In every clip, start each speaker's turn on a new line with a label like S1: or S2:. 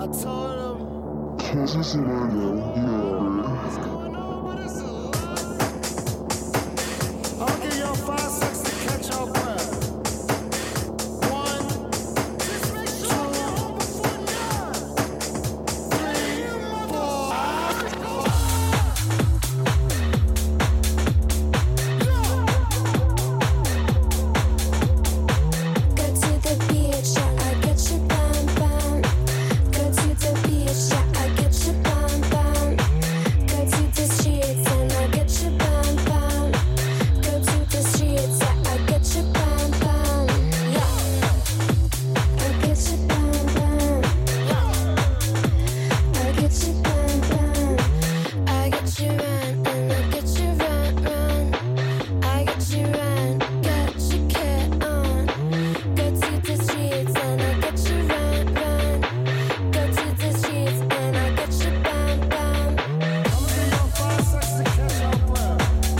S1: Cause it's right now, you know.
S2: I'll give y'all 5 seconds to catch your breath. 1, 2, 3, 4.
S3: Go to the beach, yeah, I get you bam bam. Go to the beach, yeah, I get you bam bam. Go to the streets and I get you bam bam. Go to the streets, yeah, I get you bam bam. Yeah, I get you bam bam. I get you bam bam. I get you run and I get you run. I get you run, get your kid on. Go to the streets and I get you run. Go to the streets and I get you bam bam.
S2: I'll give y'all 5 seconds to catch your breath.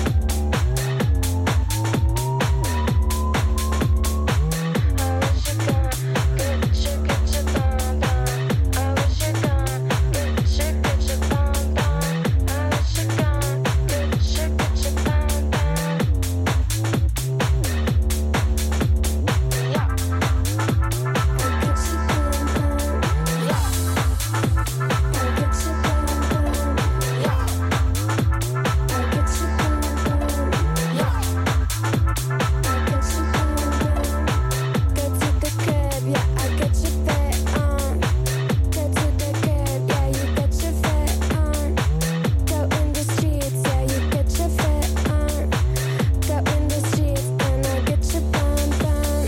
S3: I wish you get your bam bam. I wish you get your bam bam. I wish you get your bam bam. Yeah, I get you bam bam. Yeah, I get you bam bam. Yeah, I get you bam bam. Yeah, I get you bam bam. Go to the crib, yeah, I get your fit on. Go to the crib, yeah, you get your fit on. Go in the streets, yeah, you get your fit on. Go in the streets and I get your bam bam.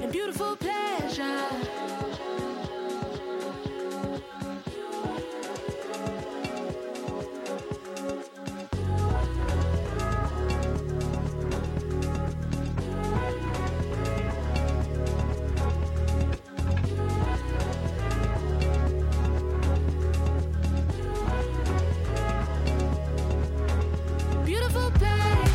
S3: a beautiful pleasure. Beautiful place.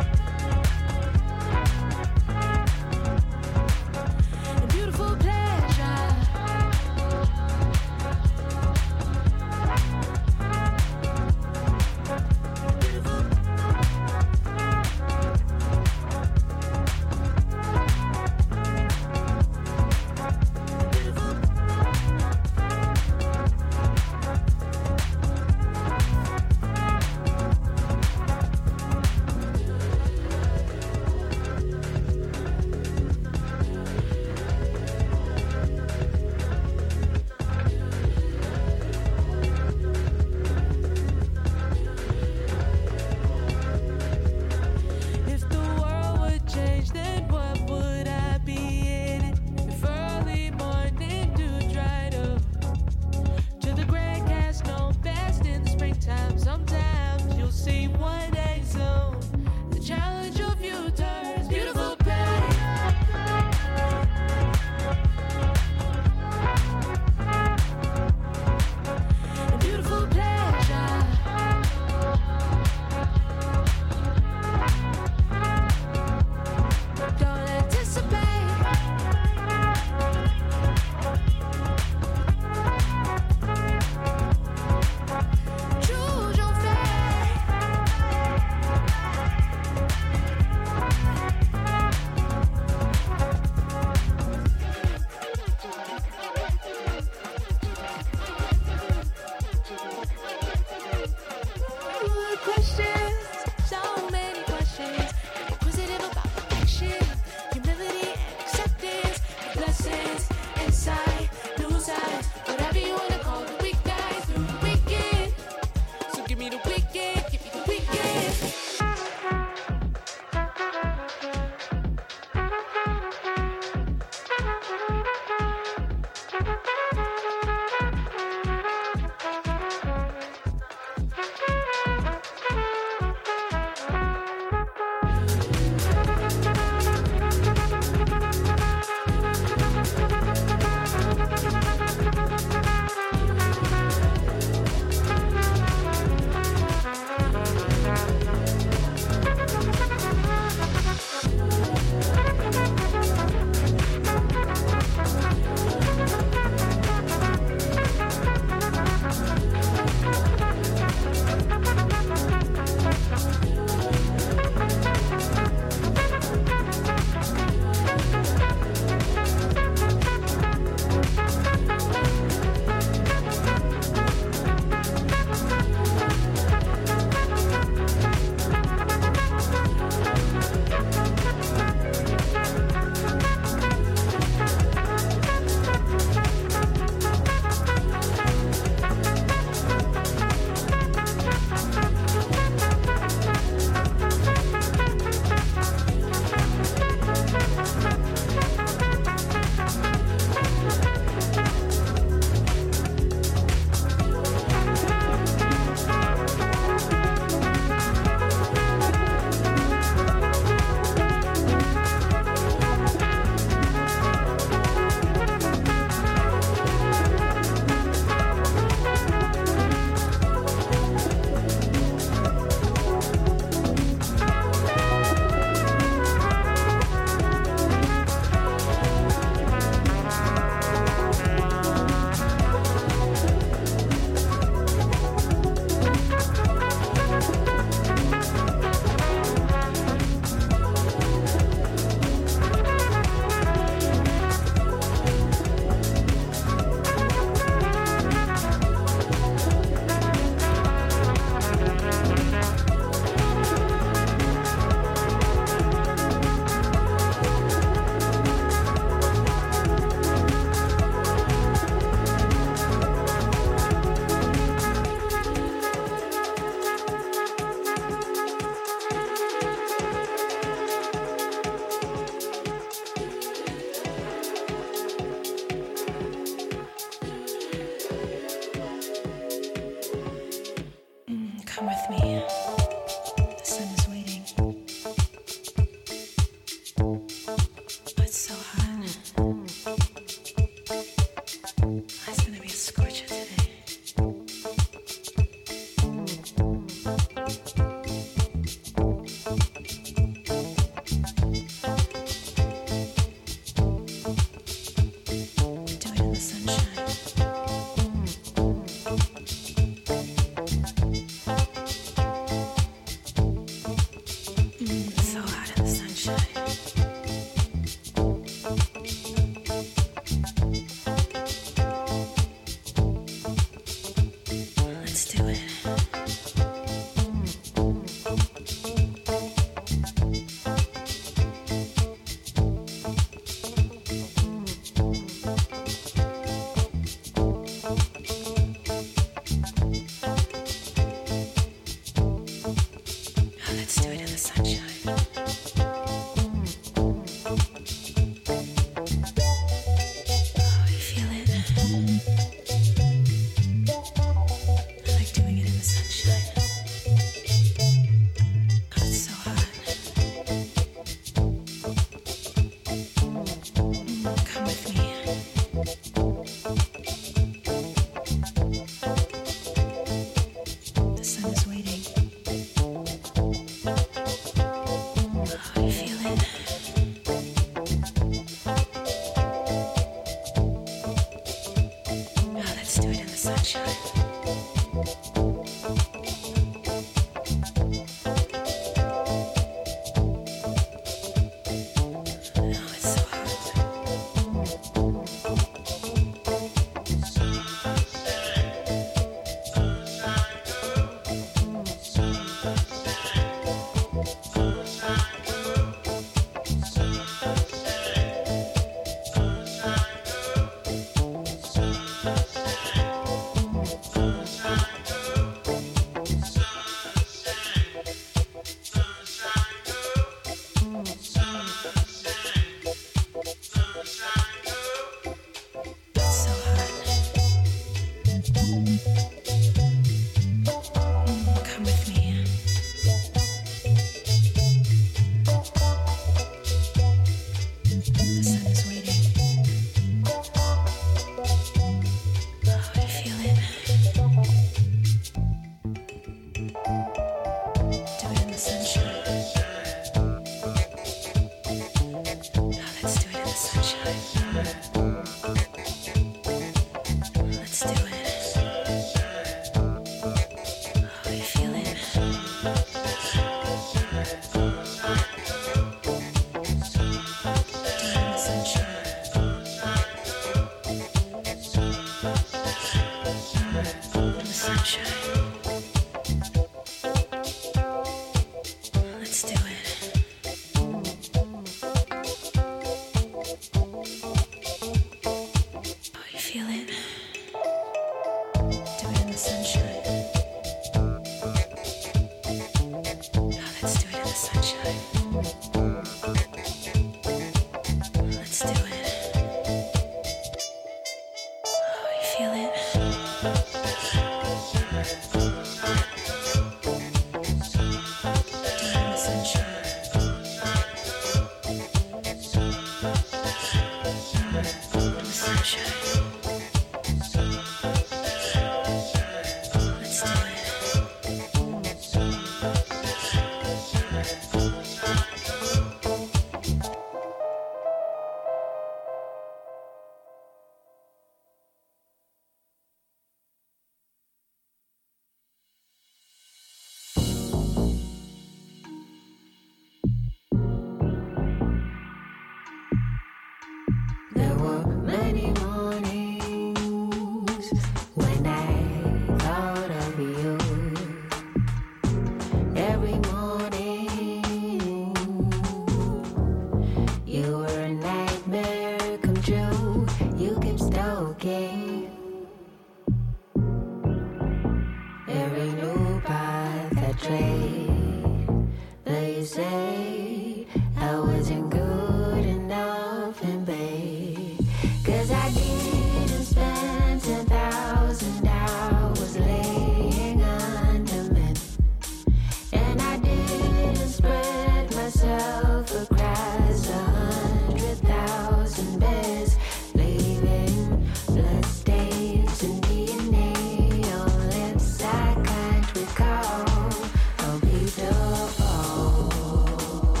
S4: Recall, oh beautiful.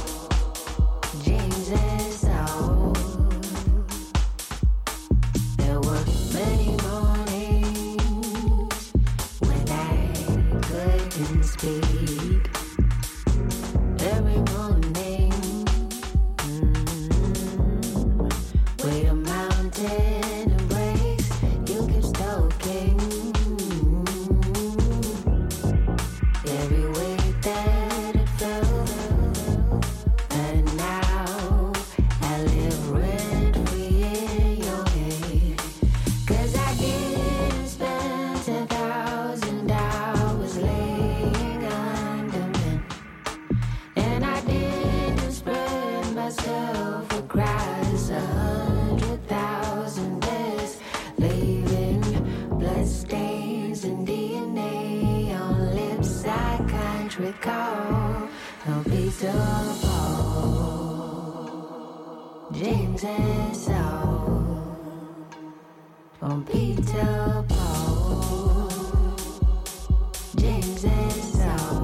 S4: No Peter Paul, James and Saul. From Peter Paul, James and Saul.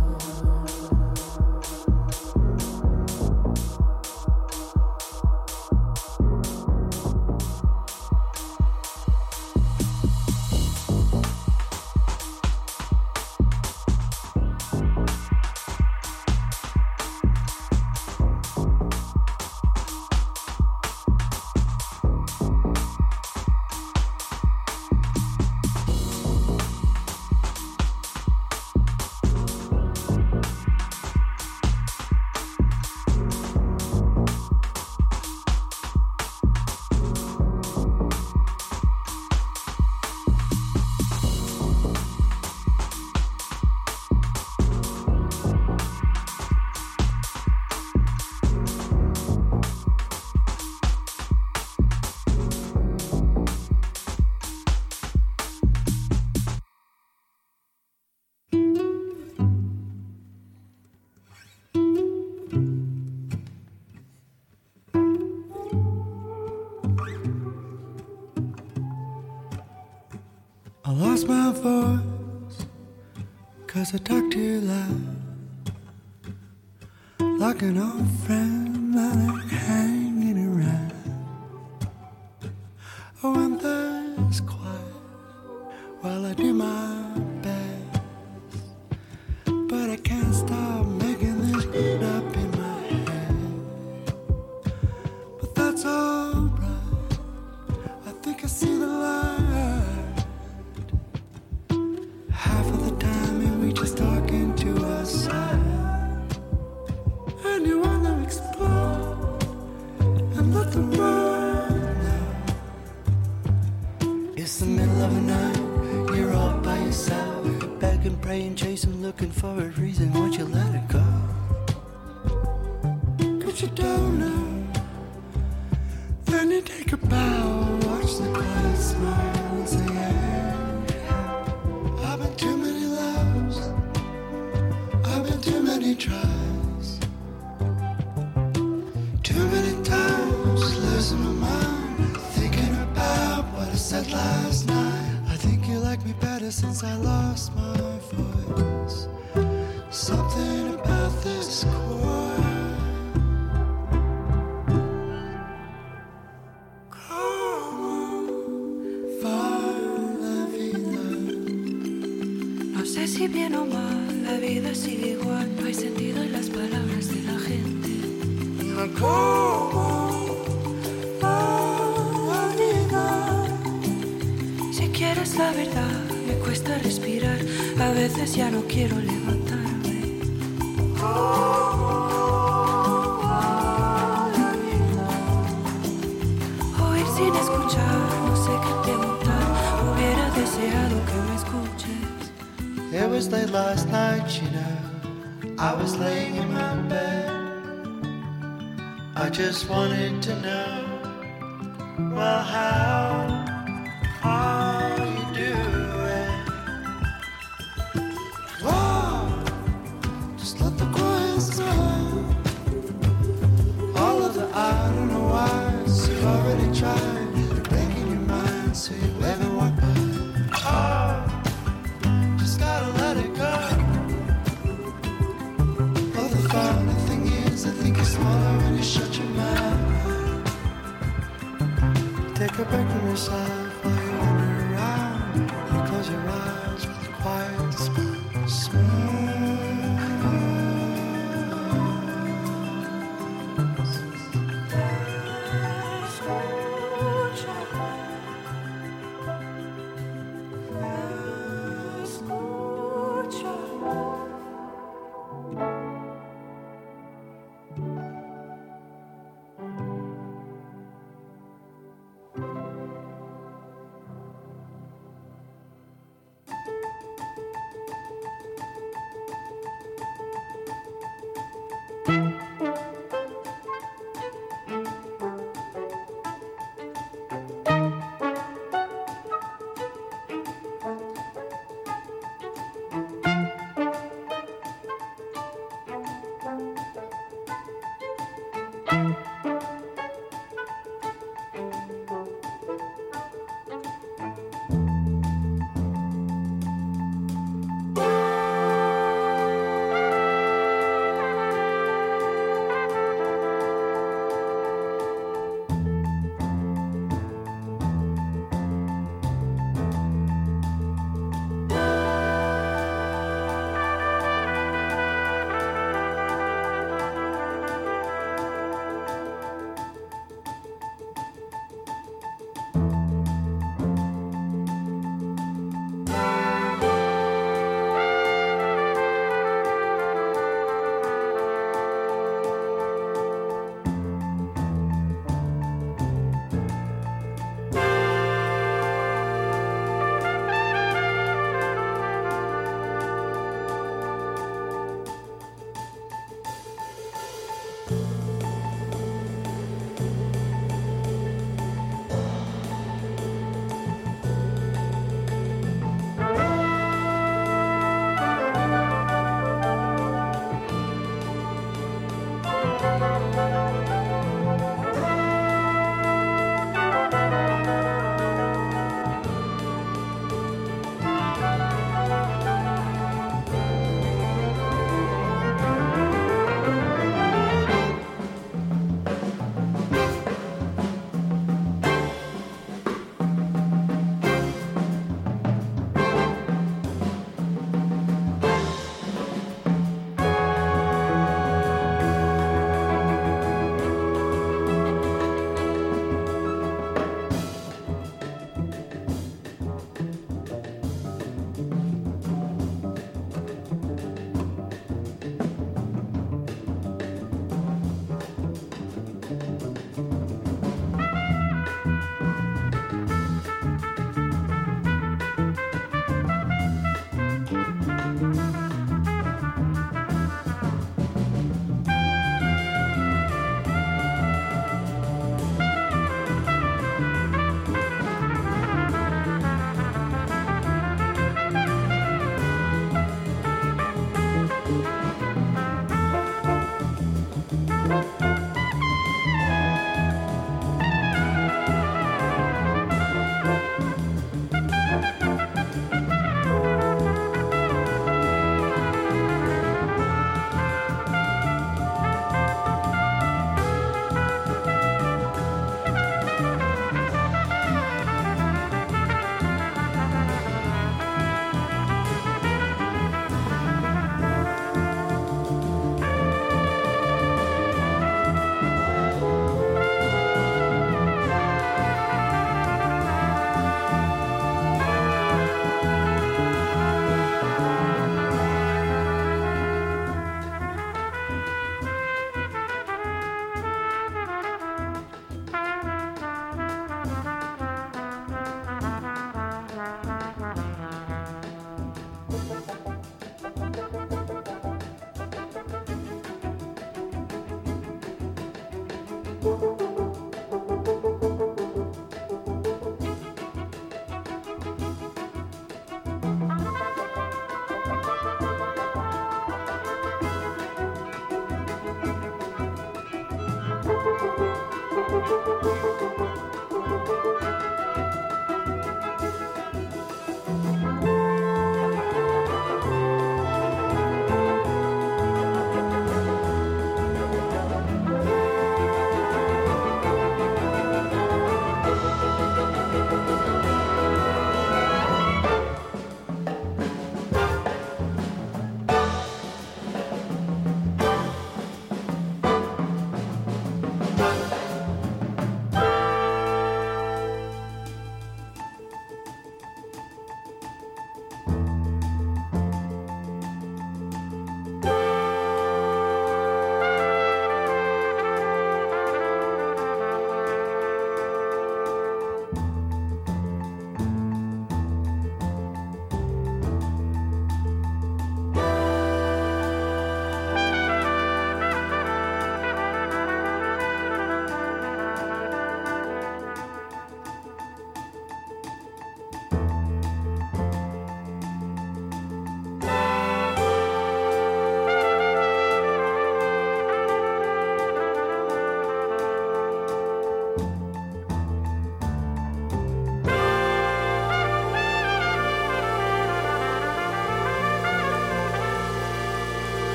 S5: I lost my voice 'cause I talk too loud, like an old friend that ain't hanging around. Oh, and there's quiet while I do my best, but I can't stop making this beat up in my head. But that's alright, I think I see the light. Half of the time and we just talking to ourselves, and you wanna explore and let the world know. It's the middle of the night, you're all by yourself, begging, praying, chasing, looking for a reason. Won't you let it go? 'Cause you don't know. Then you take a bow, watch the quiet smile and say, yeah. I've been too many loves, I've been too many tries, too many times losing my mind, thinking about what I said last night. I think you like me better since I lost my voice. Something about this chord.
S6: No sé si bien o mal, la vida sigue igual, no hay sentido en las palabras de la gente. Si quieres la verdad, me cuesta respirar, a veces ya no quiero levantarme. Oír sin escuchar, no sé qué preguntar, hubiera deseado que me escuches.
S5: It was late last night, you know, I was laying in my bed. I just wanted to know, well, how are you doing? Whoa, just let the quiet smile. All of the I don't know why's you've already tried, breaking your mind so you ever walk by. Oh, just gotta let it go. Oh, the funny thing is, I think you're smaller when you shut your mouth. Take a break from yourself while you wander around. You close your eyes with a quiet